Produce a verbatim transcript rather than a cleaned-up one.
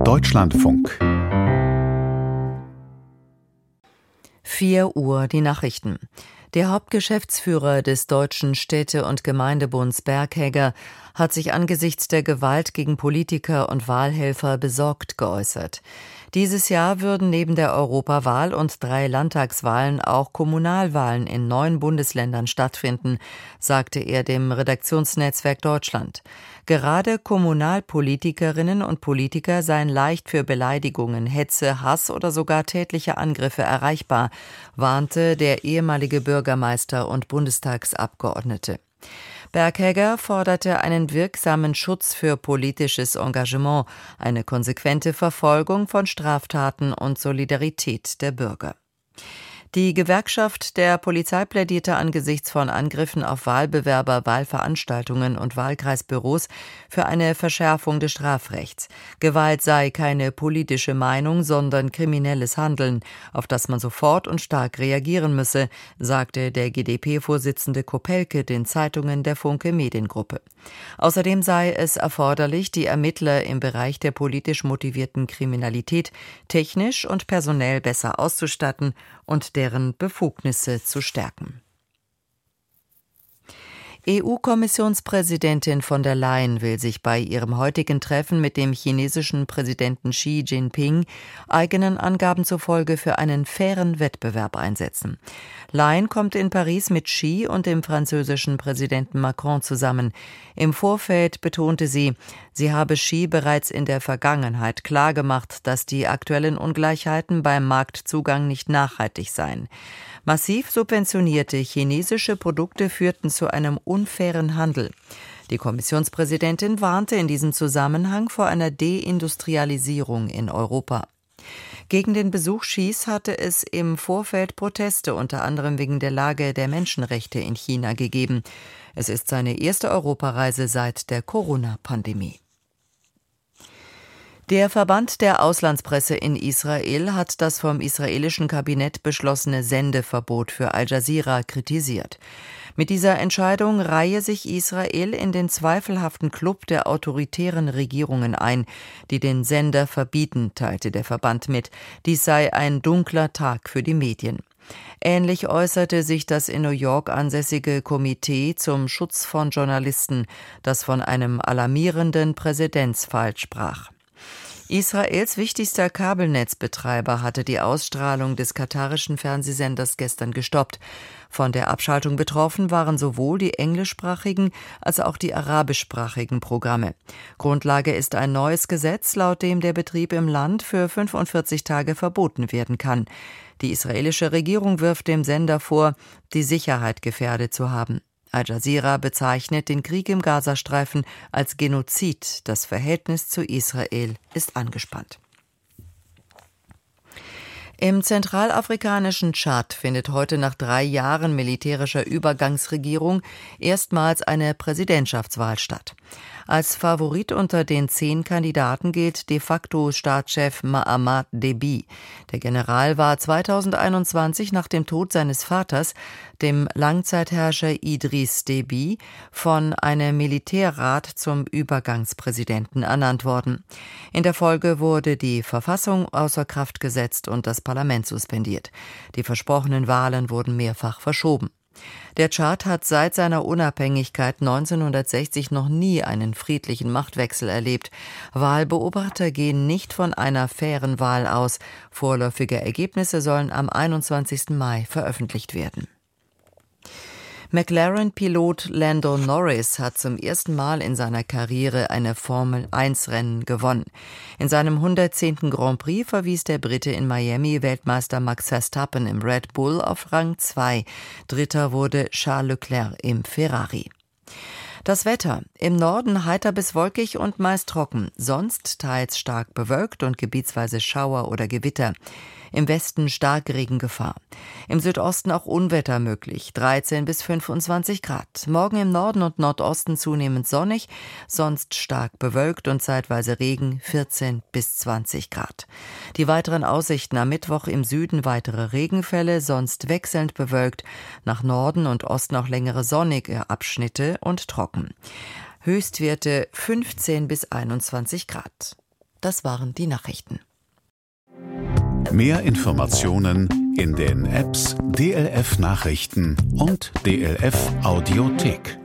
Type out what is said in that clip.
Deutschlandfunk. vier Uhr die Nachrichten. Der Hauptgeschäftsführer des Deutschen Städte- und Gemeindebunds Berghegger hat sich angesichts der Gewalt gegen Politiker und Wahlhelfer besorgt geäußert. Dieses Jahr würden neben der Europawahl und drei Landtagswahlen auch Kommunalwahlen in neun Bundesländern stattfinden, sagte er dem Redaktionsnetzwerk Deutschland. Gerade Kommunalpolitikerinnen und Politiker seien leicht für Beleidigungen, Hetze, Hass oder sogar tätliche Angriffe erreichbar, warnte der ehemalige Bürgermeister und Bundestagsabgeordnete. Berghegger forderte einen wirksamen Schutz für politisches Engagement, eine konsequente Verfolgung von Straftaten und Solidarität der Bürger. Die Gewerkschaft der Polizei plädierte angesichts von Angriffen auf Wahlbewerber, Wahlveranstaltungen und Wahlkreisbüros für eine Verschärfung des Strafrechts. Gewalt sei keine politische Meinung, sondern kriminelles Handeln, auf das man sofort und stark reagieren müsse, sagte der G d P-Vorsitzende Kopelke den Zeitungen der Funke Mediengruppe. Außerdem sei es erforderlich, die Ermittler im Bereich der politisch motivierten Kriminalität technisch und personell besser auszustatten und deren Befugnisse zu stärken. E U-Kommissionspräsidentin von der Leyen will sich bei ihrem heutigen Treffen mit dem chinesischen Präsidenten Xi Jinping eigenen Angaben zufolge für einen fairen Wettbewerb einsetzen. Leyen kommt in Paris mit Xi und dem französischen Präsidenten Macron zusammen. Im Vorfeld betonte sie, sie habe Xi bereits in der Vergangenheit klargemacht, dass die aktuellen Ungleichheiten beim Marktzugang nicht nachhaltig seien. Massiv subventionierte chinesische Produkte führten zu einem unfairen Handel. Die Kommissionspräsidentin warnte in diesem Zusammenhang vor einer Deindustrialisierung in Europa. Gegen den Besuch Xis hatte es im Vorfeld Proteste, unter anderem wegen der Lage der Menschenrechte in China, gegeben. Es ist seine erste Europareise seit der Corona-Pandemie. Der Verband der Auslandspresse in Israel hat das vom israelischen Kabinett beschlossene Sendeverbot für Al Jazeera kritisiert. Mit dieser Entscheidung reihe sich Israel in den zweifelhaften Klub der autoritären Regierungen ein, die den Sender verbieten, teilte der Verband mit. Dies sei ein dunkler Tag für die Medien. Ähnlich äußerte sich das in New York ansässige Komitee zum Schutz von Journalisten, das von einem alarmierenden Präzedenzfall sprach. Israels wichtigster Kabelnetzbetreiber hatte die Ausstrahlung des katarischen Fernsehsenders gestern gestoppt. Von der Abschaltung betroffen waren sowohl die englischsprachigen als auch die arabischsprachigen Programme. Grundlage ist ein neues Gesetz, laut dem der Betrieb im Land für fünfundvierzig Tage verboten werden kann. Die israelische Regierung wirft dem Sender vor, die Sicherheit gefährdet zu haben. Al Jazeera bezeichnet den Krieg im Gazastreifen als Genozid. Das Verhältnis zu Israel ist angespannt. Im zentralafrikanischen Tschad findet heute nach drei Jahren militärischer Übergangsregierung erstmals eine Präsidentschaftswahl statt. Als Favorit unter den zehn Kandidaten gilt de facto Staatschef Mahamat Deby. Der General war zweitausendeinundzwanzig nach dem Tod seines Vaters, dem Langzeitherrscher Idriss Deby, von einem Militärrat zum Übergangspräsidenten ernannt worden. In der Folge wurde die Verfassung außer Kraft gesetzt und das Parlament suspendiert. Die versprochenen Wahlen wurden mehrfach verschoben. Der Tschad hat seit seiner Unabhängigkeit neunzehnhundertsechzig noch nie einen friedlichen Machtwechsel erlebt. Wahlbeobachter gehen nicht von einer fairen Wahl aus. Vorläufige Ergebnisse sollen am einundzwanzigsten Mai veröffentlicht werden. McLaren-Pilot Lando Norris hat zum ersten Mal in seiner Karriere eine Formel eins Rennen gewonnen. In seinem hundertzehnten Grand Prix verwies der Brite in Miami Weltmeister Max Verstappen im Red Bull auf Rang zwei. Dritter wurde Charles Leclerc im Ferrari. Das Wetter: Im Norden heiter bis wolkig und meist trocken, sonst teils stark bewölkt und gebietsweise Schauer oder Gewitter. Im Westen Starkregengefahr. Im Südosten auch Unwetter möglich, dreizehn bis fünfundzwanzig Grad. Morgen im Norden und Nordosten zunehmend sonnig, sonst stark bewölkt und zeitweise Regen, vierzehn bis zwanzig Grad. Die weiteren Aussichten: am Mittwoch im Süden weitere Regenfälle, sonst wechselnd bewölkt, nach Norden und Osten auch längere sonnige Abschnitte und trocken. Höchstwerte fünfzehn bis einundzwanzig Grad. das waren die Nachrichten. Mehr Informationen in den Apps D L F Nachrichten und D L F Audiothek.